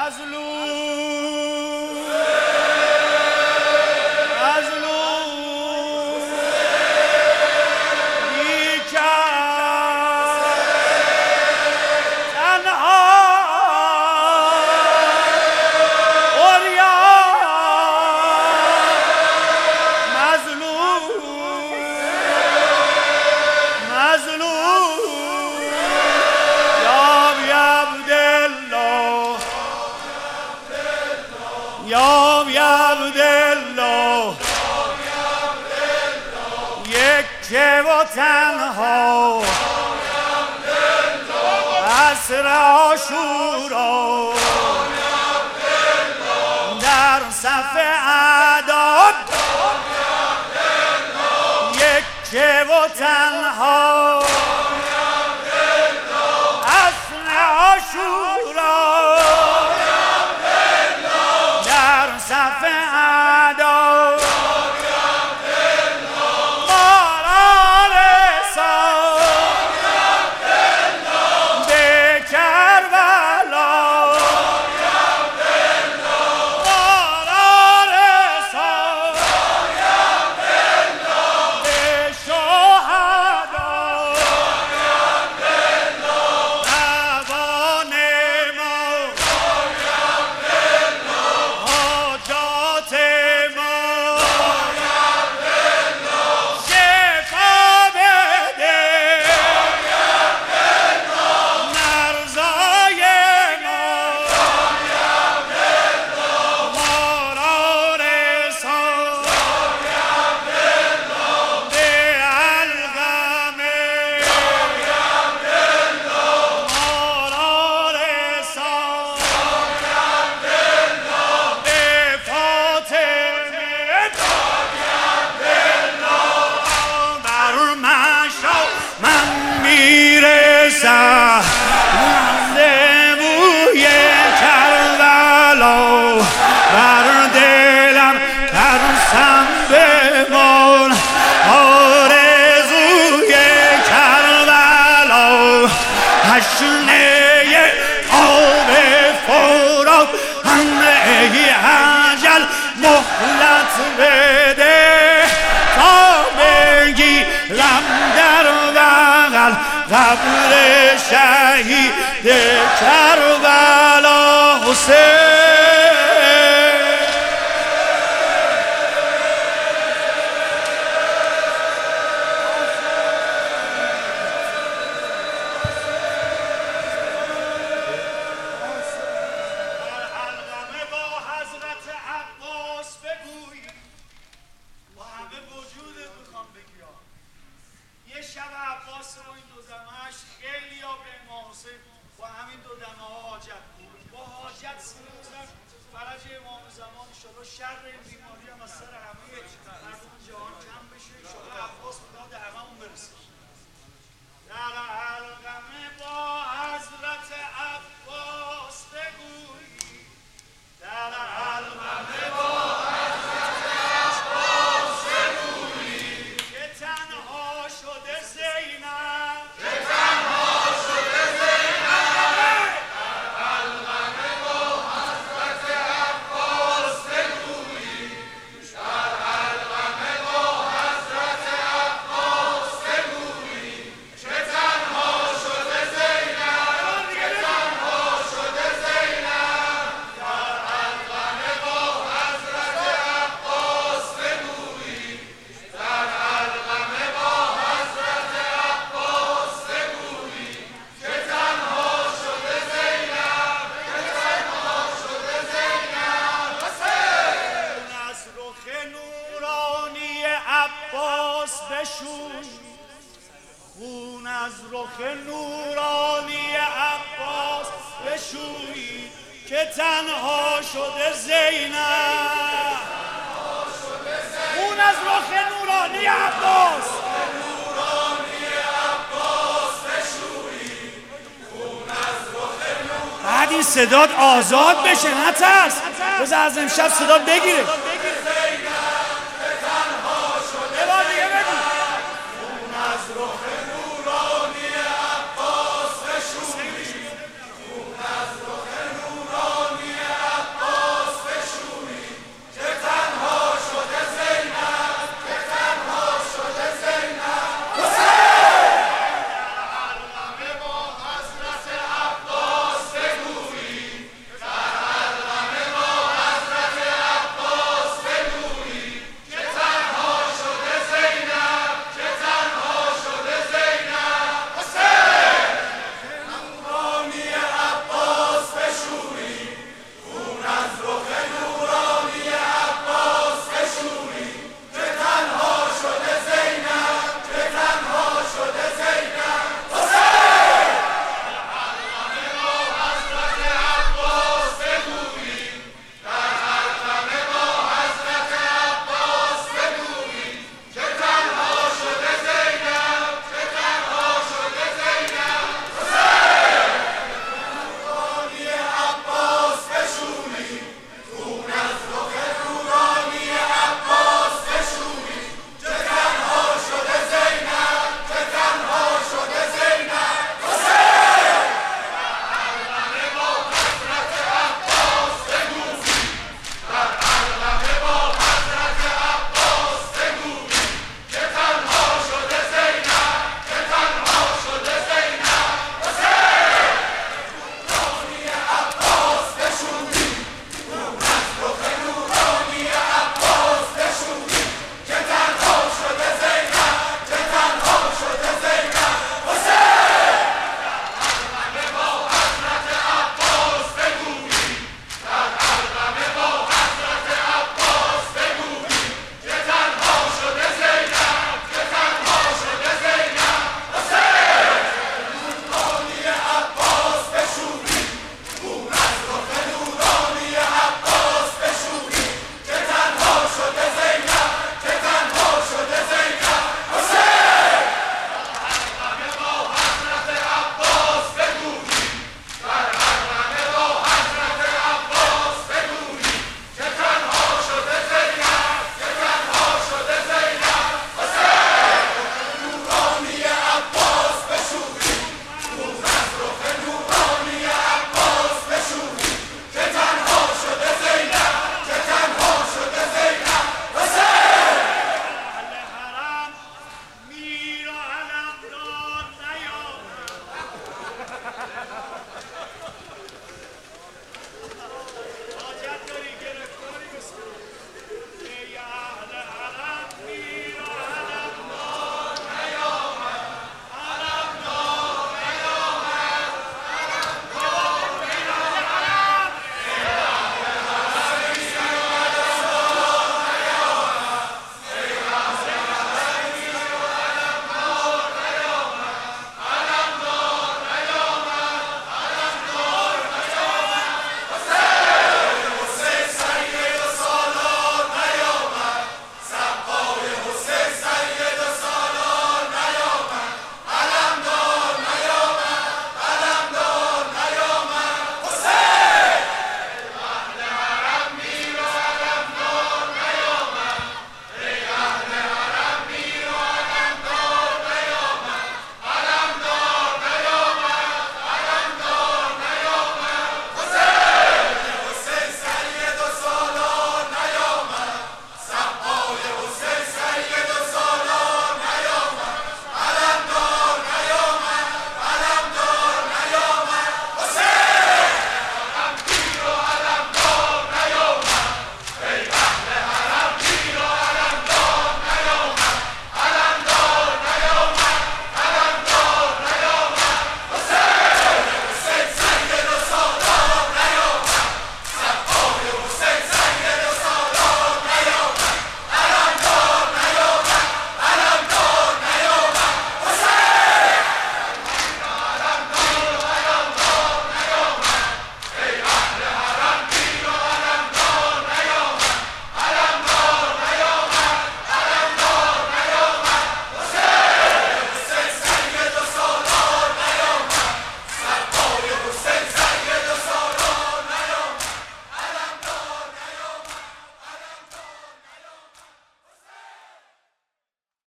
یا عبدالله یکه و تنها عصر عاشورا در صف اعداد یکه و تنها عصر عاشورا در صف اعداد زموی کربلا بر دلم ترسم بمان آرزوی کربلا تشنه آب فرات ای اجل مهلت بده تا بگیرم در بغل قبر شهید کربلا حسین. الغمه با حضرت عباس بگوی با همه وجودت میخوام بگیام یه شب عباس رو این دو دمهش خیلی ها به امام حسین با همین دو دمه ها حاجت بود با حاجت سینه بزن فرج امام زمان شد و شر این بیماری هم از سر همه مردم جهان کم بشه شد عباس به داد هممون برسه. در الغمه با حضرت عباس بگوی در الغمه با حضرت عباس بگوی که تنها شده زینب که تنها شده زینب در الغمه با حضرت عباس بگوی در الغمه با حضرت عباس بگوی که تنها شده زینب که تنها شده زینب در الغمه با حضرت عباس بگوی در الغمه با حضرت عباس بگوی که تنها شده زینب که تنها شده زینب خون از رخ نورانی عباس بشوی خون از رخ نورانی عباس بشوی که تنها شده زینب خون از رخ نورانی عباس بعد این صدات آزاد بشه نترس بذار از امشب صدات بگیره